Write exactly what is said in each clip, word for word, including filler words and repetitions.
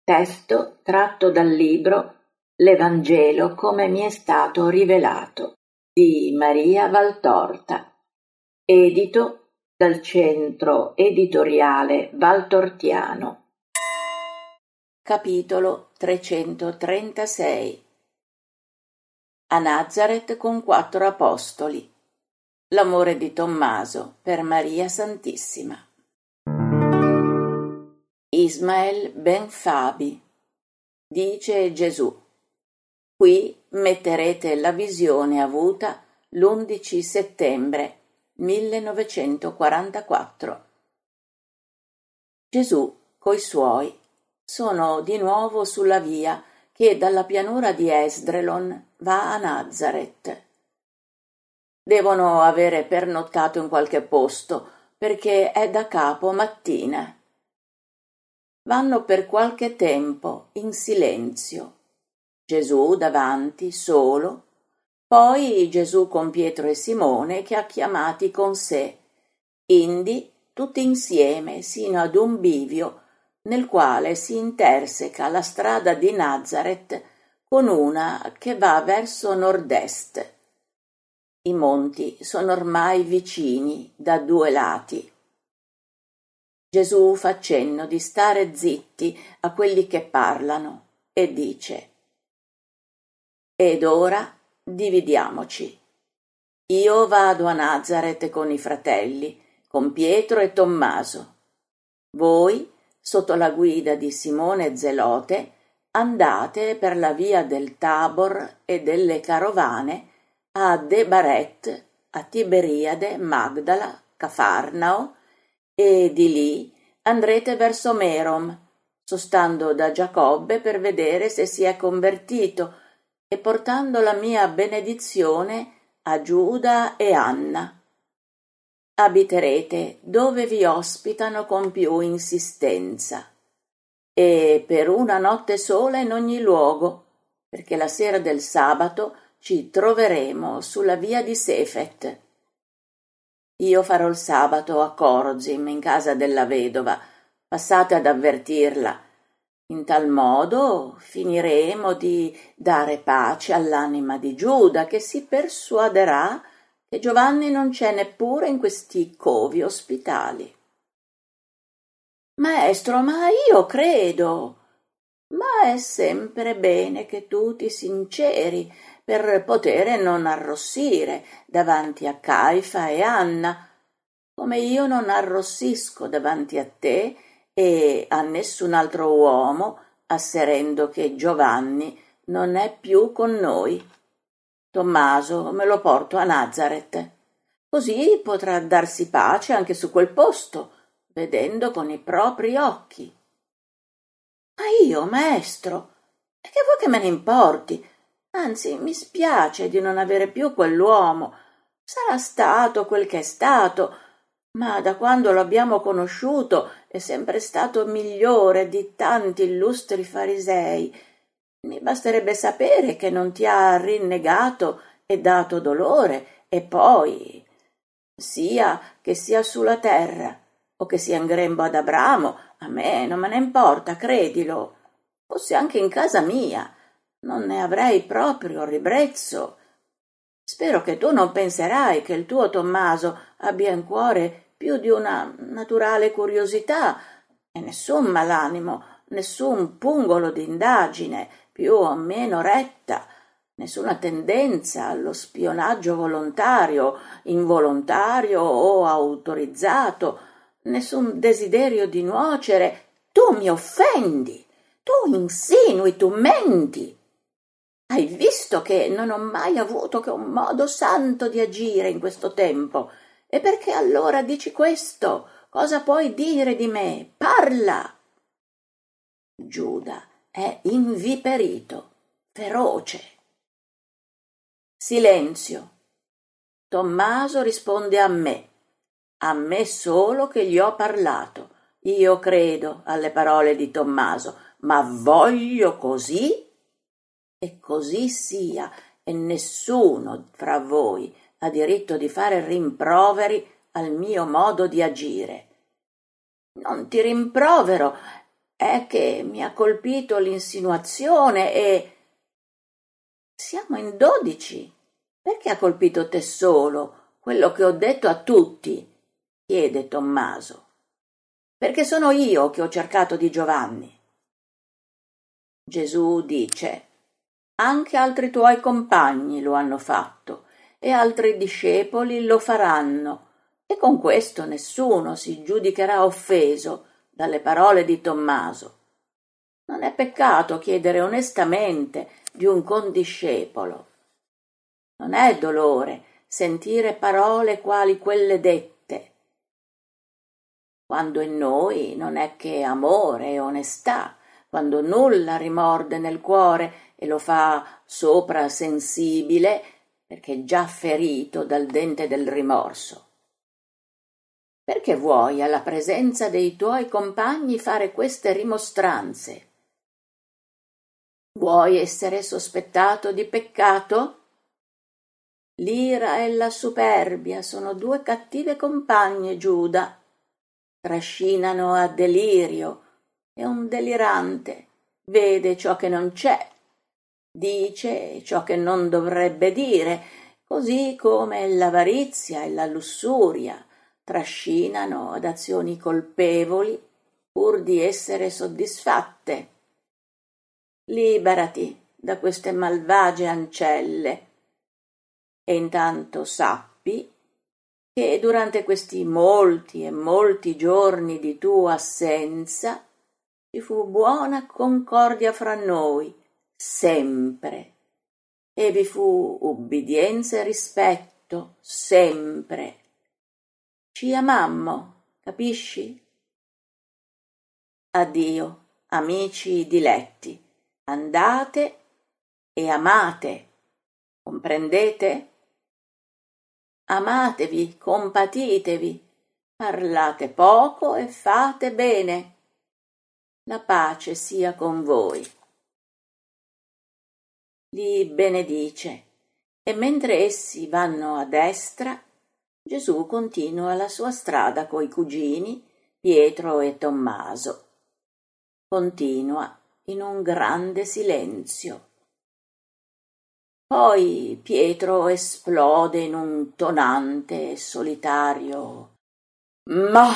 Testo tratto dal libro L'Evangelo come mi è stato rivelato di Maria Valtorta, edito dal Centro Editoriale Valtortiano. Capitolo trecentotrentasei. A Nazareth con quattro apostoli. L'amore di Tommaso per Maria Santissima. Ismael ben Fabi. Dice Gesù: qui metterete la visione avuta l'undici settembre millenovecentoquarantaquattro. Gesù coi suoi sono di nuovo sulla via che dalla pianura di Esdrelon va a Nazareth. Devono avere pernottato in qualche posto perché è da capo mattina. Vanno per qualche tempo in silenzio, Gesù davanti solo, poi Gesù con Pietro e Simone che ha chiamati con sé, indi tutti insieme sino ad un bivio nel quale si interseca la strada di Nazareth con una che va verso nord-est. I monti sono ormai vicini da due lati. Gesù fa cenno di stare zitti a quelli che parlano e dice: «Ed ora dividiamoci. Io vado a Nazareth con i fratelli, con Pietro e Tommaso. Voi, sotto la guida di Simone Zelote, andate per la via del Tabor e delle carovane a Debaret, a Tiberiade, Magdala, Cafarnao, e di lì andrete verso Merom, sostando da Giacobbe per vedere se si è convertito e portando la mia benedizione a Giuda e Anna. Abiterete dove vi ospitano con più insistenza, e per una notte sola in ogni luogo, perché la sera del sabato ci troveremo sulla via di Sefet. Io farò il sabato a Corzim, in casa della vedova. Passate ad avvertirla. In tal modo finiremo di dare pace all'anima di Giuda, che si persuaderà che Giovanni non c'è neppure in questi covi ospitali». «Maestro, ma io credo. Ma è sempre bene che tu ti sinceri per potere non arrossire davanti a Caifa e Anna, come io non arrossisco davanti a te e a nessun altro uomo, asserendo che Giovanni non è più con noi. Tommaso me lo porto a Nazareth, così potrà darsi pace anche su quel posto, vedendo con i propri occhi». «Ma io, maestro, e che vuoi che me ne importi? Anzi, mi spiace di non avere più quell'uomo. Sarà stato quel che è stato, ma da quando lo abbiamo conosciuto è sempre stato migliore di tanti illustri farisei. Mi basterebbe sapere che non ti ha rinnegato e dato dolore, e poi, sia che sia sulla terra o che sia in grembo ad Abramo, a me non me ne importa, credilo. Fosse anche in casa mia, non ne avrei proprio ribrezzo. Spero che tu non penserai che il tuo Tommaso abbia in cuore più di una naturale curiosità e nessun malanimo, nessun pungolo d'indagine più o meno retta, nessuna tendenza allo spionaggio volontario, involontario o autorizzato, nessun desiderio di nuocere. Tu mi offendi, tu insinui, tu menti. Hai visto che non ho mai avuto che un modo santo di agire in questo tempo, e perché allora dici questo? Cosa puoi dire di me? Parla!» Giuda è inviperito, feroce. Silenzio. Tommaso risponde a me, a me solo che gli ho parlato. Io credo alle parole di Tommaso, ma voglio così, e così sia, e nessuno fra voi ha diritto di fare rimproveri al mio modo di agire. Non ti rimprovero, è che mi ha colpito l'insinuazione e... Siamo in dodici. Perché ha colpito te solo, quello che ho detto a tutti? Chiede Tommaso. Perché sono io che ho cercato di Giovanni. Gesù dice: anche altri tuoi compagni lo hanno fatto e altri discepoli lo faranno, e con questo nessuno si giudicherà offeso dalle parole di Tommaso. Non è peccato chiedere onestamente di un condiscepolo. Non è dolore sentire parole quali quelle dette. Quando in noi non è che amore e onestà, quando nulla rimorde nel cuore e lo fa sopra sensibile, perché già ferito dal dente del rimorso. Perché vuoi alla presenza dei tuoi compagni fare queste rimostranze? Vuoi essere sospettato di peccato? L'ira e la superbia sono due cattive compagne, Giuda. Trascinano a delirio e un delirante vede ciò che non c'è, dice ciò che non dovrebbe dire, così come l'avarizia e la lussuria trascinano ad azioni colpevoli pur di essere soddisfatte. Liberati da queste malvagie ancelle e intanto sappi che durante questi molti e molti giorni di tua assenza ci fu buona concordia fra noi, sempre, e vi fu ubbidienza e rispetto, sempre. Ci amammo, capisci? Addio, amici diletti, andate e amate, comprendete? Amatevi, compatitevi, parlate poco e fate bene. La pace sia con voi. Li benedice e mentre essi vanno a destra, Gesù continua la sua strada coi cugini Pietro e Tommaso. Continua in un grande silenzio. Poi Pietro esplode in un tonante e solitario «Ma!»,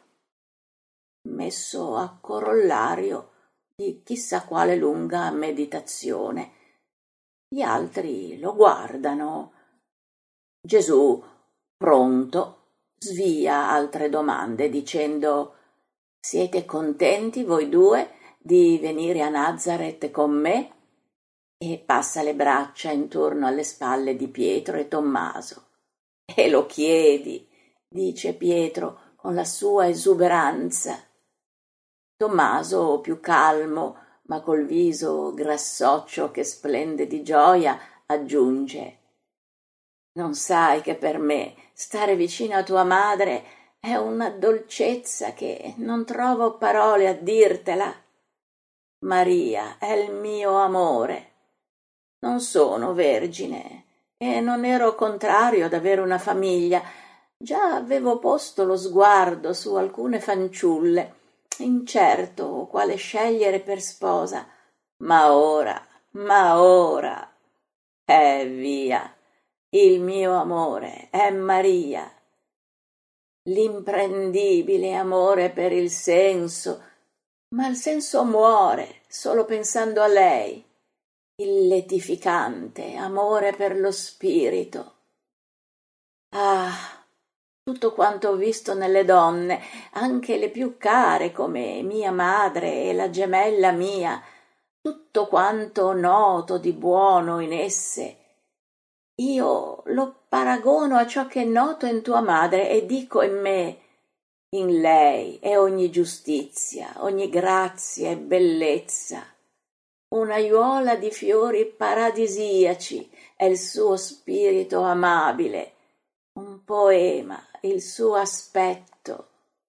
messo a corollario di chissà quale lunga meditazione. Gli altri lo guardano. Gesù, pronto, svia altre domande dicendo: «Siete contenti voi due di venire a Nazaret con me?» E passa le braccia intorno alle spalle di Pietro e Tommaso. «E lo chiedi», dice Pietro con la sua esuberanza. Tommaso, più calmo, ma col viso grassoccio che splende di gioia, aggiunge: «Non sai che per me stare vicino a tua madre è una dolcezza che non trovo parole a dirtela. Maria è il mio amore. Non sono vergine e non ero contrario ad avere una famiglia. Già avevo posto lo sguardo su alcune fanciulle, incerto quale scegliere per sposa, ma ora, ma ora, eh via, il mio amore è Maria, l'imprendibile amore per il senso, ma il senso muore solo pensando a lei, il letificante amore per lo spirito. Ah, tutto quanto ho visto nelle donne, anche le più care come mia madre e la gemella mia, tutto quanto noto di buono in esse, io lo paragono a ciò che è noto in tua madre e dico in me: in lei è ogni giustizia, ogni grazia e bellezza. Un'aiuola di fiori paradisiaci è il suo spirito amabile, un poema il suo aspetto.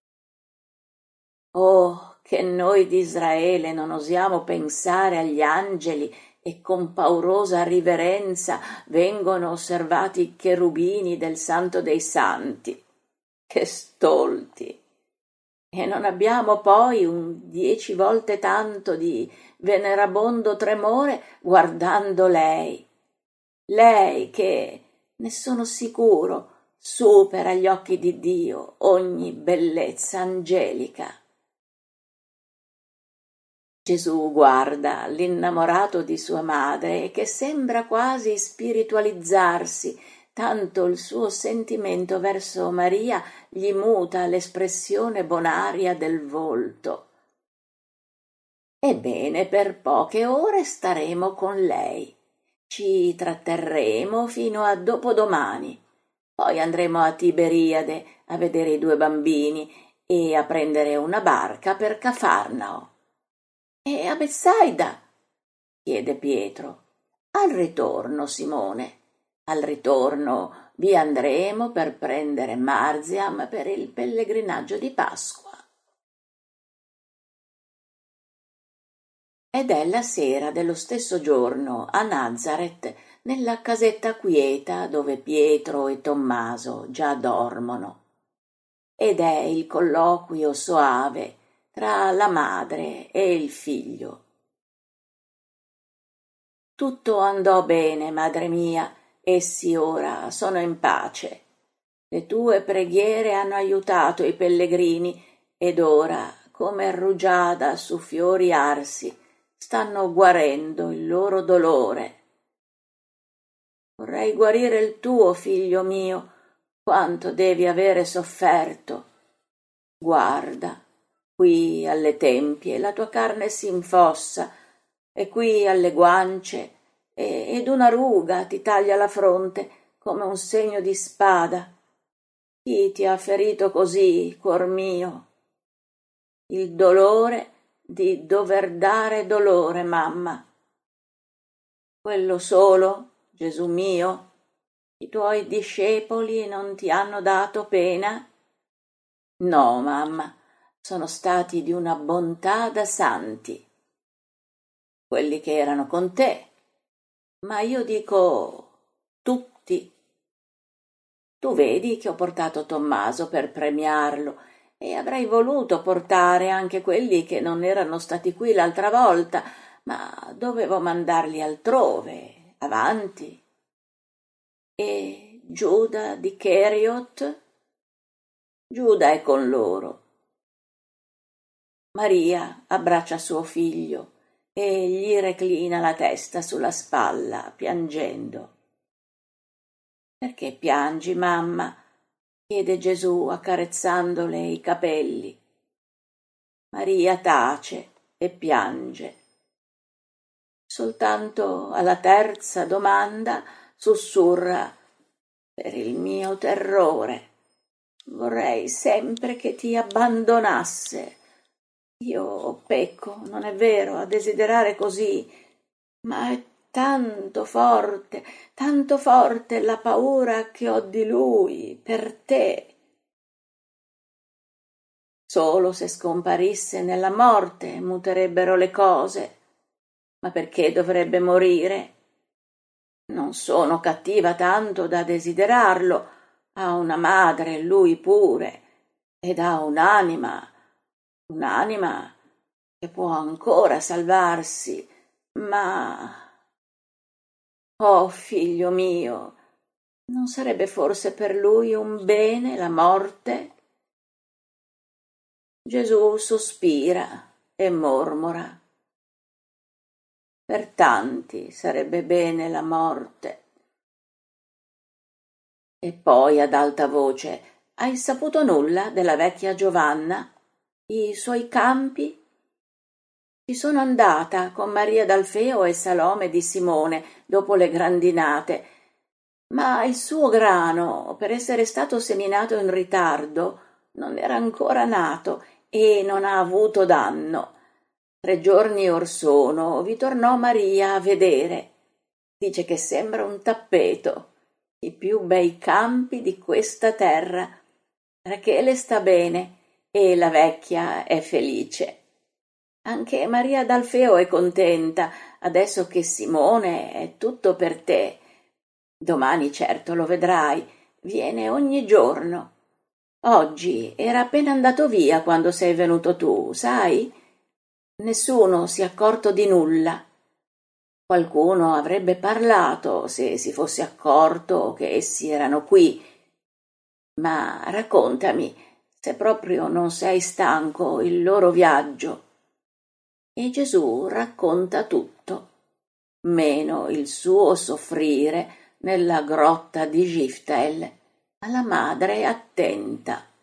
Oh, che noi di Israele non osiamo pensare agli angeli e con paurosa riverenza vengono osservati i cherubini del Santo dei Santi. Che stolti! E non abbiamo poi un dieci volte tanto di venerabondo tremore guardando lei, lei che, ne sono sicuro, supera agli occhi di Dio ogni bellezza angelica. Gesù guarda l'innamorato di sua madre che sembra quasi spiritualizzarsi, tanto il suo sentimento verso Maria gli muta l'espressione bonaria del volto. Ebbene, per poche ore staremo con lei. Ci tratterremo fino a dopodomani. Poi andremo a Tiberiade a vedere i due bambini e a prendere una barca per Cafarnao. E a Betsaida? Chiede Pietro. Al ritorno, Simone. Al ritorno vi andremo per prendere Marziam per il pellegrinaggio di Pasqua. Ed è la sera dello stesso giorno a Nazareth, nella casetta quieta dove Pietro e Tommaso già dormono. Ed è il colloquio soave tra la madre e il figlio. Tutto andò bene, madre mia, essi ora sono in pace. Le tue preghiere hanno aiutato i pellegrini ed ora, come rugiada su fiori arsi, stanno guarendo il loro dolore. Vorrei guarire il tuo, figlio mio, quanto devi avere sofferto. Guarda, qui alle tempie la tua carne si infossa, e qui alle guance, e, ed una ruga ti taglia la fronte come un segno di spada. Chi ti ha ferito così, cuor mio? Il dolore di dover dare dolore, mamma. Quello solo, Gesù mio? I tuoi discepoli non ti hanno dato pena? No, mamma, sono stati di una bontà da santi. Quelli che erano con te, ma io dico tutti. Tu vedi che ho portato Tommaso per premiarlo e avrei voluto portare anche quelli che non erano stati qui l'altra volta, ma dovevo mandarli altrove, avanti. E Giuda di Keriot? Giuda è con loro. Maria abbraccia suo figlio e gli reclina la testa sulla spalla, piangendo. Perché piangi, mamma? Chiede Gesù accarezzandole i capelli. Maria tace e piange. Soltanto alla terza domanda sussurra: per il mio terrore. Vorrei sempre che ti abbandonasse. Io pecco, non è vero, a desiderare così, ma è tanto forte, tanto forte la paura che ho di lui, per te. Solo se scomparisse nella morte muterebbero le cose, ma perché dovrebbe morire? Non sono cattiva tanto da desiderarlo, ha una madre, lui pure, ed ha un'anima, un'anima che può ancora salvarsi, ma... Oh, figlio mio, non sarebbe forse per lui un bene la morte? Gesù sospira e mormora. Per tanti sarebbe bene la morte. E poi ad alta voce: hai saputo nulla della vecchia Giovanna? I suoi campi? Ci sono andata con Maria d'Alfeo e Salome di Simone dopo le grandinate, ma il suo grano, per essere stato seminato in ritardo, non era ancora nato e non ha avuto danno. Tre giorni or sono vi tornò Maria a vedere. Dice che sembra un tappeto, i più bei campi di questa terra. Rachele sta bene e la vecchia è felice. Anche Maria d'Alfeo è contenta, adesso che Simone è tutto per te. Domani certo lo vedrai, viene ogni giorno. Oggi era appena andato via quando sei venuto tu, sai? Nessuno si è accorto di nulla. Qualcuno avrebbe parlato se si fosse accorto che essi erano qui. Ma raccontami, se proprio non sei stanco, il loro viaggio. E Gesù racconta tutto, meno il suo soffrire nella grotta di Giftel alla madre attenta.